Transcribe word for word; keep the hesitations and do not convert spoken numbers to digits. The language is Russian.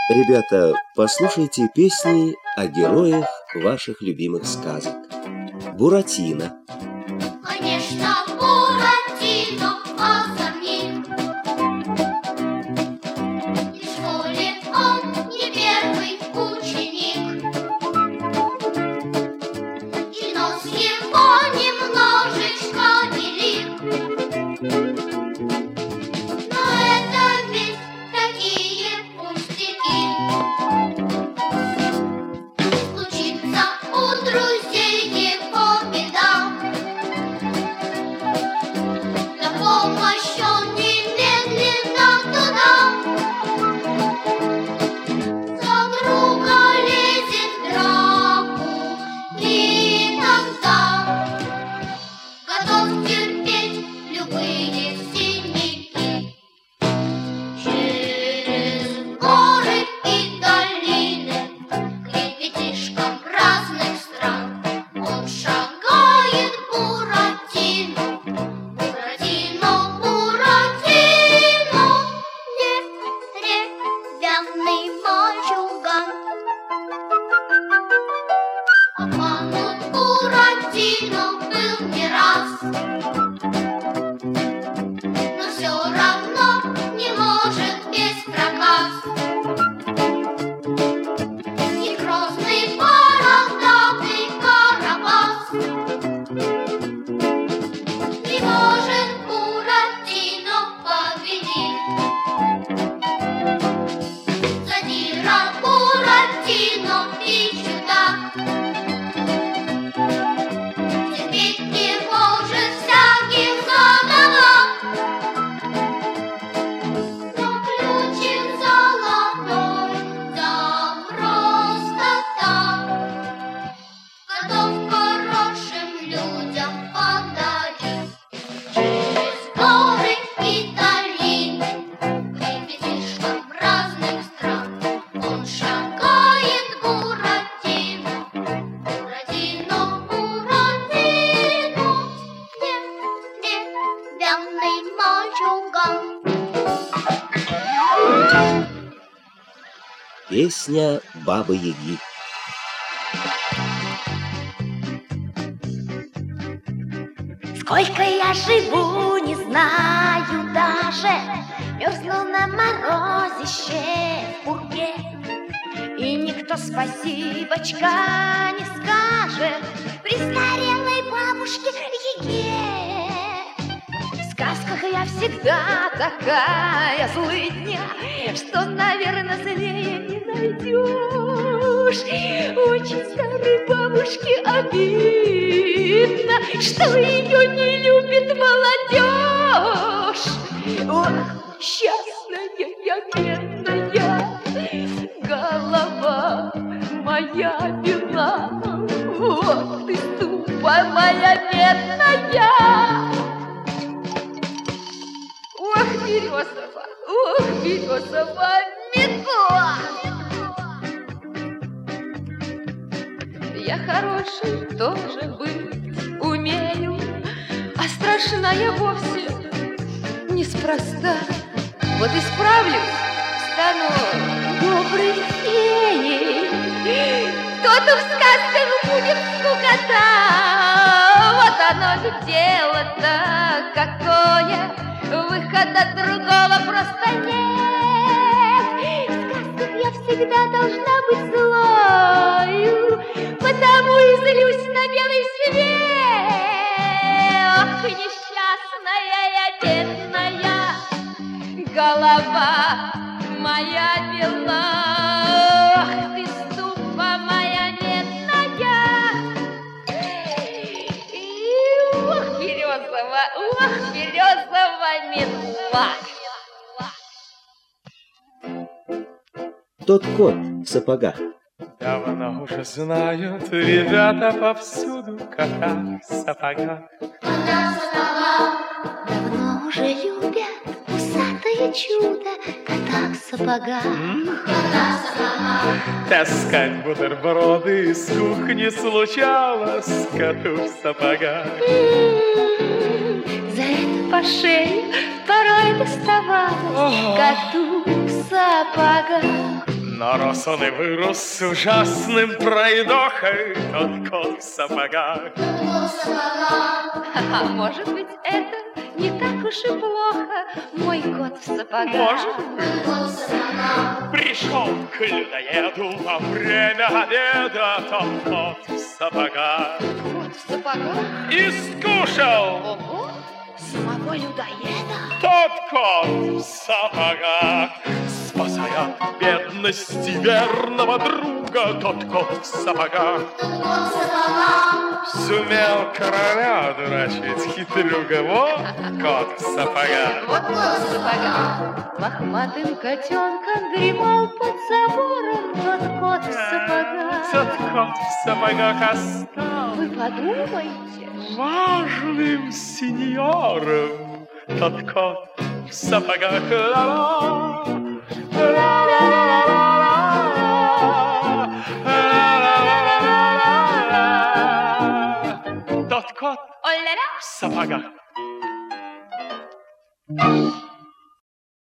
Ребята, послушайте песни о героях ваших любимых сказок. Буратино. Конечно, Буратино озорник. И в школе он не первый ученик. И нос его немножечко велик. Но это ведь такие пустяки. Случится у друзей его беда. На помощь он немедленно туда. За друга лезет в драку и тогда готов терпеть любые синяки. Через горы и долины к ребятишкам разных стран он шагает, Буратино, Буратино, Буратино, деревянный мальчуган. Обманут Буратино был не раз, но все равно не может без проказ. И грозный бородатый Карабас не может Буратино победить. Задира Буратино и чудак, терпеть не может всяких заговор. Но ключик золотой, да просто так, готов хорошим людям подарить. Через горы и долины к ребятишкам разных стран он шагает, Буратино, Буратино, Буратино, деревянный мальчуган. Песня Бабы-Яги. Сколько я живу, не знаю даже, мерзну на морозище в пурге, и никто спасибочка не скажет престарелой бабушке Яге. В сказках я всегда такая злыдня, что, наверное, злее не найдешь. Очень старой бабушке обидно, что ее не любит молодежь. Ох, счастная я, бедная, голова моя бедна. Ох ты, ступа моя бедная. Ох, березова, ох, березова метла. Я хороший тоже быть умею, а страшная вовсе неспроста. Вот исправлюсь, стану доброй феей. Кто-то в сказках будет скукота. Вот оно же дело-то какое, выхода другого просто нет. В сказках я всегда должна быть злою, потому и злюсь на белый свет. Ох, несчастная я, бедная, голова моя бела. Ох, ты, ступа моя бедная. И ох, березова, ох, березова метла. Тот кот в сапогах. Давно уже знают ребята повсюду кота в сапогах. Кота в сапогах. Давно уже любят усатое чудо кота в сапогах. Кота в сапогах. Таскать бутерброды с кухни случалось коту в сапогах. За это по шее порой доставалось коту в сапогах. Но рос он и вырос с ужасным пройдохой, тот кот в сапогах. А может быть, это не так уж и плохо, мой кот в сапогах. Может быть. Пришел к людоеду во время обеда тот кот в сапогах. Кот в сапогах? И скушал Ого, самого людоеда? тот кот в сапогах. Спасая от бедности верного друга, тот кот в сапогах. Сумел короля дурачить хитрюга, вот кот в сапогах. Вот кот в сапогах. Лохматым котенком дремал под забором тот кот в сапогах. Тот кот в сапогах остался Вы подумайте, важным сеньором. Тот кот в сапогах. Ла-ла, ла-ла-ла-ла-ла, ла-ла-ла-ла-ла. Тот кот оля-ля! в сапогах.